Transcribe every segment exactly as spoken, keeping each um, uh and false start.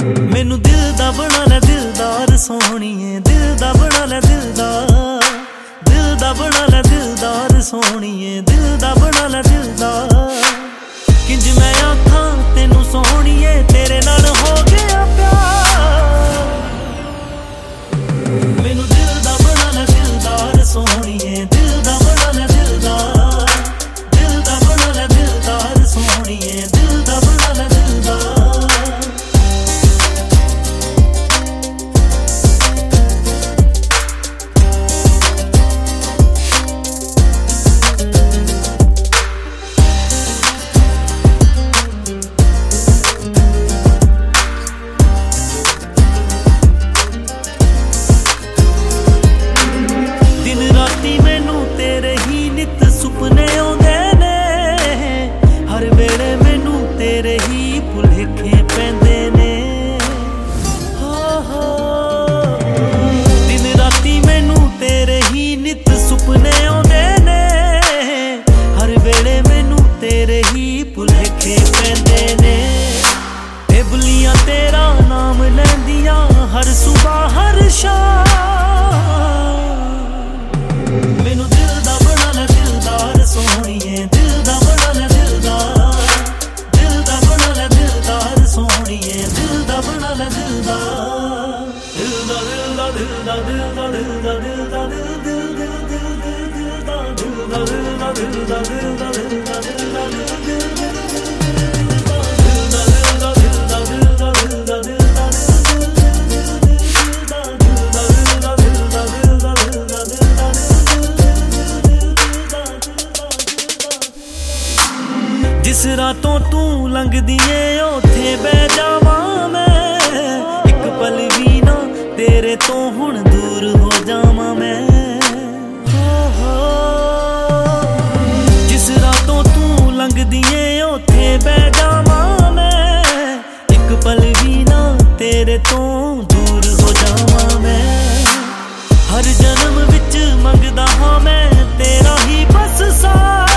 मैनू दिल दा बना ले दिलदार सोहणीए, दिल दा बना ले दिलदार, दिल दा बना ले दिलदार सोहणीए, दिल दा बना ले दिलदार। किंज मैं आखां तेनू सोहणीए तेरे नाल हो गया प्यार। मैनू दिल दा बना ले दिलदार सोहणीए, दिल दा बना ले दिलदार, दिल दा बना ले दिलदार सोहणीए, दिल दा बना ले दिलदार। सुपने आउंदे ने हर वेले मैनू तेरे ही भुलेखे पैंदे ने। हो हो दिन राती मैनू तेरे ही नित सुपने आउंदे ने, हर वेले मैनू तेरे ही भुलेखे पैंदे ने। ए बुलियां तेरा नाम लैंदियां हर सुबह हर शाम। मैनू दिल दा बना ले दिलदार सोहणीए, दिल दा बना ले दिलदार, दिल दा बना ले दिलदार सोहणीए, दिल दा बना ले दिलदार। दिल दा दिल दा दिल दा दिल दा दिल दा दिल दा दिल दिल दिल दिल दिल दिल दा दिल दा दिल दा दिल दा दिल दा दिल दा दिल दा दिल दिल दिल जिस रातों तू लंघदी ए ओथे बह जावां मैं, एक पल भी ना तेरे तो हुण दूर हो जावां मैं। हो हो जिस रातों तू लंघदी ए ओथे बह जावां मैं, एक पल भी ना तेरे तो दूर हो जावां मैं। हर जन्म विच मंगदा हां मैं तेरा ही बस साथ।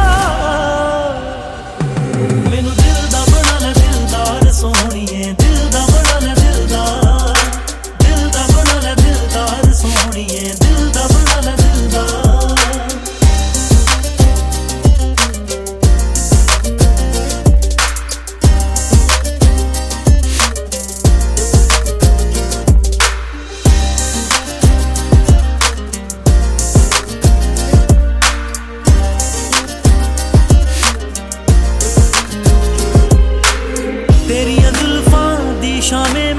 मैनू दिल दा बना ले दिलदार सोहणीए, दिल दा बना ले दिलदार, दिल दा बना ले दिलदार सोहणीए, दिल दा बना ले दिलदार। तेरियां जुल्फां दी शामें